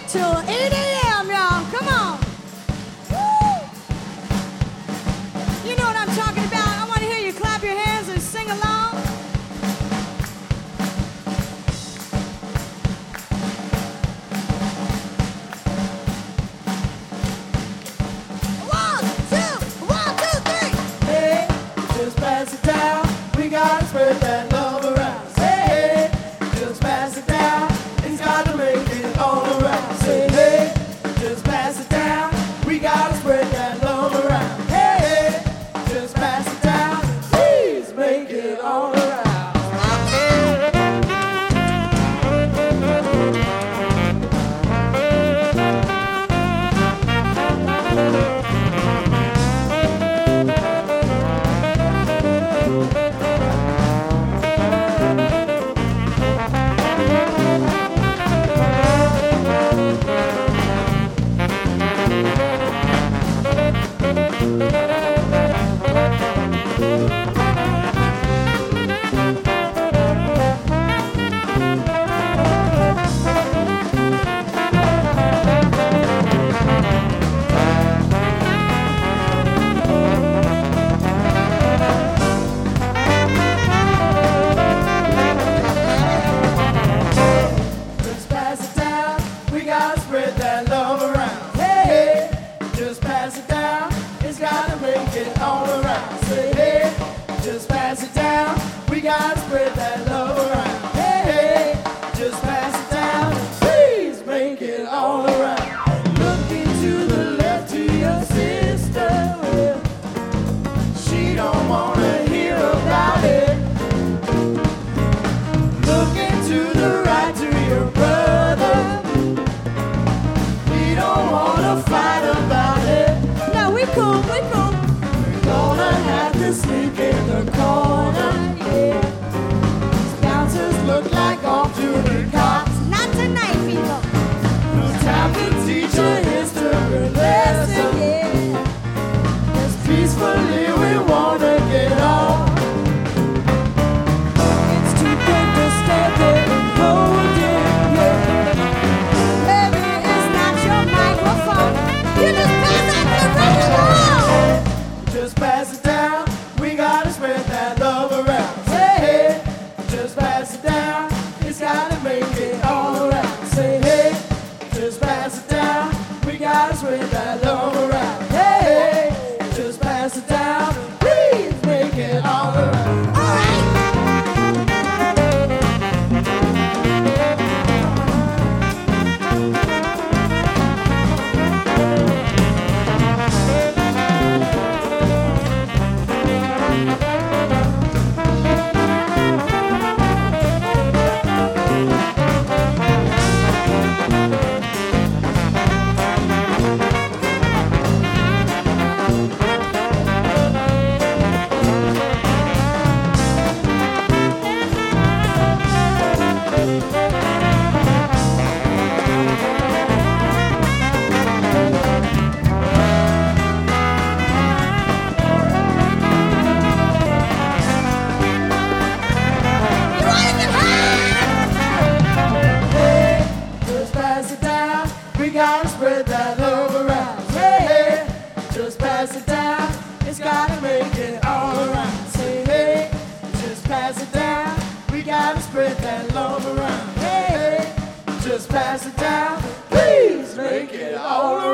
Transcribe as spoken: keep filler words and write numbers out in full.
till eight A M, y'all. Come on. Woo! You know what I'm talking about. I want to hear you clap your hands and sing along. One, two, one, two, three. Hey, just pass it down. We gotta spread that love around. Say hey, just pass it down. It's gotta make it all around. Say hey, just pass it down. We gotta spread that love around. Hey, just pass it down. Please make it all around. Just pass it down. We gotta spread that love around. Hey, hey, just pass it down. It's gotta make it all around. Say hey, just pass it down. We gotta spread that love around. Hey, hey, just pass it down. Please make it all around. Look into the left to your sister. Well, she don't wanna hear about it. Look into the right to your brother. We don't wanna fight about it. No, we cool, we cool. We're gonna have to sneak in the corner, yeah. These bouncers look like off-duty cops. Not tonight, people. No time to teach a history lesson. Yeah. Just peacefully we wanna get on. It's too good to stand there and hold it, yeah. Baby, it's not your microphone. You just pass out the rock and roll. Just pass it down. We gotta spread that love around. Say hey, just pass it down. It's gotta make it all around. Say hey, just pass it down. We gotta spread that love around. Hey, hey, just pass it down. Please make it all around. All right. Hey, just pass it down. We gotta spread that love around. Say hey, just pass it down. It's gotta make it all around. Say hey, just pass it down. We gotta spread that love around. Hey, hey, just pass it down. Please make it all around.